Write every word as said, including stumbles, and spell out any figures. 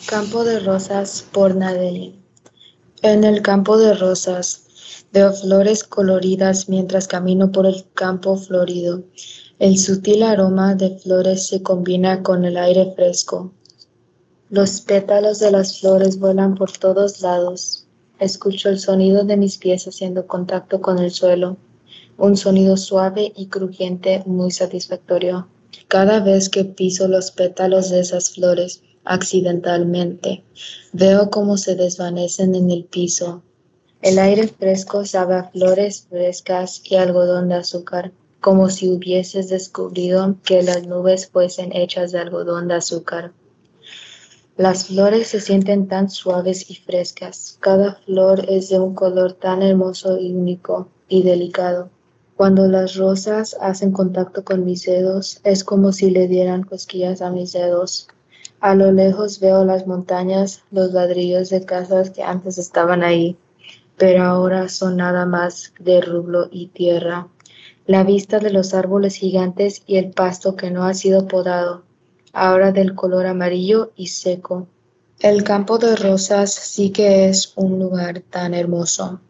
Campo de rosas por Nadine. En el campo de rosas veo flores coloridas mientras camino por el campo florido. El sutil aroma de flores se combina con el aire fresco. Los pétalos de las flores vuelan por todos lados. Escucho el sonido de mis pies haciendo contacto con el suelo. Un sonido suave y crujiente muy satisfactorio. Cada vez que piso los pétalos de esas flores, accidentalmente, veo cómo se desvanecen en el piso. El aire fresco sabe a flores frescas y algodón de azúcar, como si hubieses descubrido que las nubes fuesen hechas de algodón de azúcar. Las flores se sienten tan suaves y frescas. Cada flor es de un color tan hermoso y único y delicado. Cuando las rosas hacen contacto con mis dedos, es como si le dieran cosquillas a mis dedos. A lo lejos veo las montañas, los ladrillos de casas que antes estaban ahí, pero ahora son nada más de rublo y tierra. La vista de los árboles gigantes y el pasto que no ha sido podado, ahora del color amarillo y seco. El campo de rosas sí que es un lugar tan hermoso.